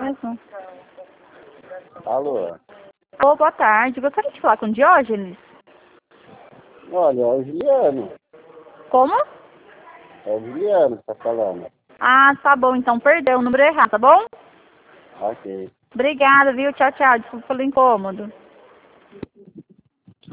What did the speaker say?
mesmo. Alô? Ô, boa tarde. Gostaria de falar com o Diógenes? Olha, é o Juliano. Como? É o Juliano que tá falando. Ah, tá bom. Então perdeu o número errado, tá bom? Ok. Obrigada, viu? Tchau, tchau. Desculpa pelo incômodo.